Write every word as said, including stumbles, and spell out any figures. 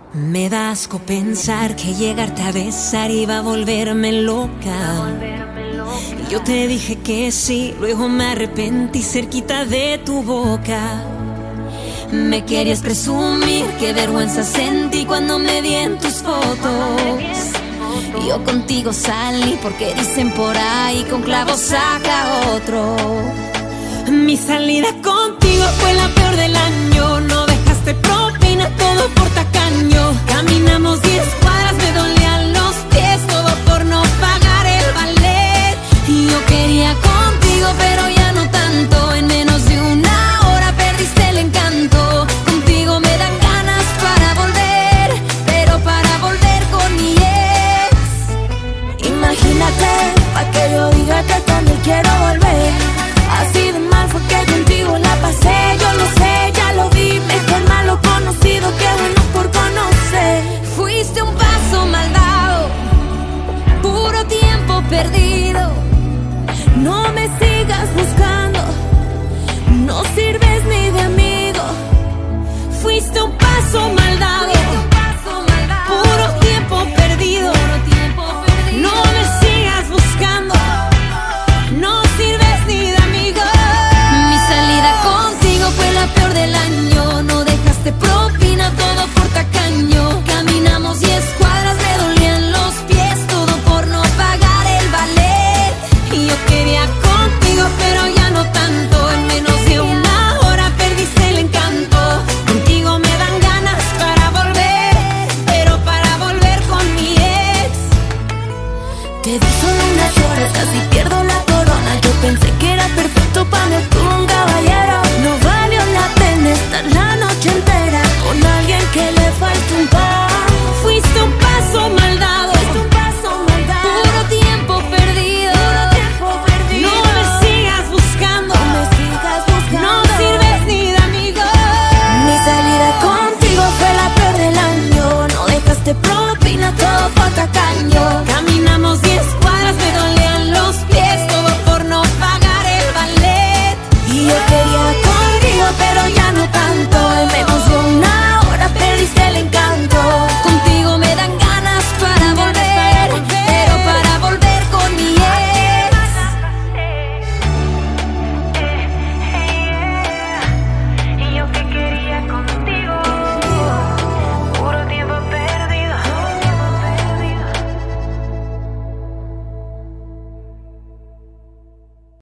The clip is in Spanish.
Me da asco pensar que llegarte a besar iba a volverme loca. Yo te dije que sí, luego me arrepentí cerquita de tu boca. Me querías presumir, qué vergüenza sentí cuando me vi en tus fotos. Yo contigo salí porque dicen por ahí con clavos saca otro. Mi salida contigo fue la peor del año. No dejaste propina, todo por tacaño. Caminamos diez cuadras, me dolían los pies, todo por no pagar el ballet. Y yo quería contigo, pero ya no tanto. En menos de una hora perdiste el encanto. Contigo me dan ganas para volver, pero para volver con mi ex. Imagínate, pa' que yo diga que con él quiero volver. Así de mal fue que contigo la pasé. Yo lo sé, ya lo vi. Mejor malo conocido que bueno por conocer. Fuiste un paso mal dado, puro tiempo perdido. No me sigas buscando.